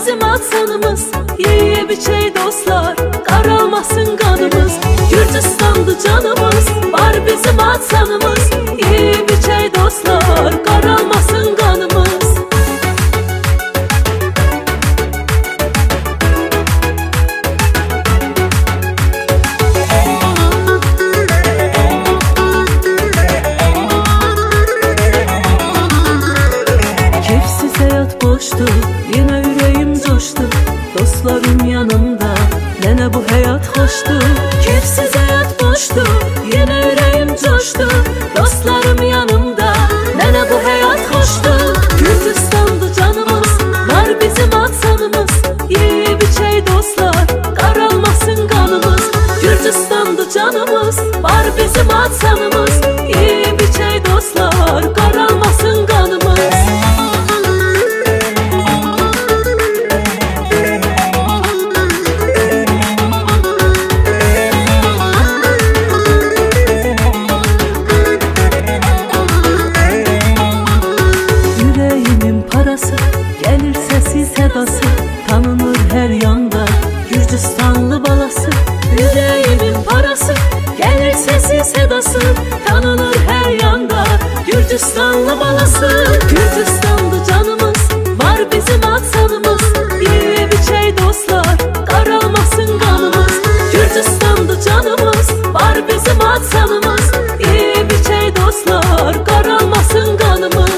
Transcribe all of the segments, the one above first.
bizim atsanımız. Yiyip içey dostlar, qaralmasın qanımız. Gürcüstandı canımız, var bizim atsanımız. Yiyip içey dostlar, qaralmasın qanımız. Yine yüreğim coştu, dostlarım yanımda. Nene bu hayat hoştu, keyfsiz hayat boştu. Yine yüreğim coştu, dostlarım yanımda. Nene bu hayat hoştu. Gürcüstandı canımız, var bizim atsanımız. Yiyip içey dostlar, qaralmasın qanımız. Gürcüstandı canımız, var bizim atsanımız. Yiyip içey dostlar, qaralmasın qanımız. Gelir sesi sedası, tanınır her yanda Gürcüstanlı balası. Yüreğimin parası, gelir sesi sedası, tanınır her yanda Gürcüstanlı balası. Gürcüstandı canımız, var bizim atsanımız. Yiyip içey dostlar, qaralmasın qanımız. Gürcüstandı canımız, var bizim atsanımız. Yiyip içey dostlar, qaralmasın qanımız.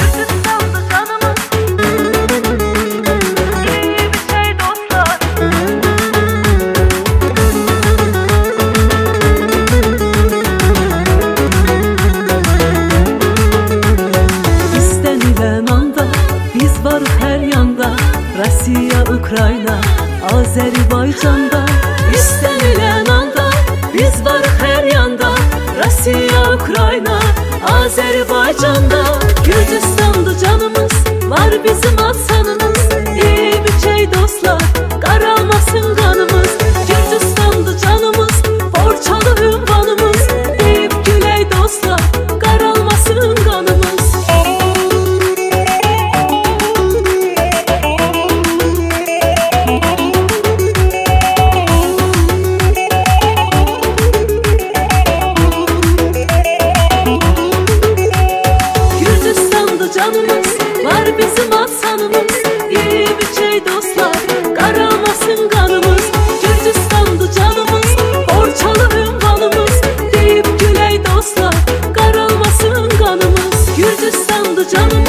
Her yanda Rusya, Ukrayna, Azerbaycan'da. İstenilen anda biz varıq her yanda. Rusya, Ukrayna, Azerbaycan'da. Gürcüstandı canımız, var bizim atsanımız. Yiyip içey dostlar, qaralmasın qanımız. Gürcüstandı canımız, Borçalı ünvanımız. Deyip güley dostlar, qaralmasın qanımız. Canımız, var bizim atsanımız. Yiyip içey dostlar, qaralmasın qanımız. Gürcüstandı canımız, Borçalı ünvanımız. Deyip güley dostlar, qaralmasın qanımız. Gürcüstandı canımız.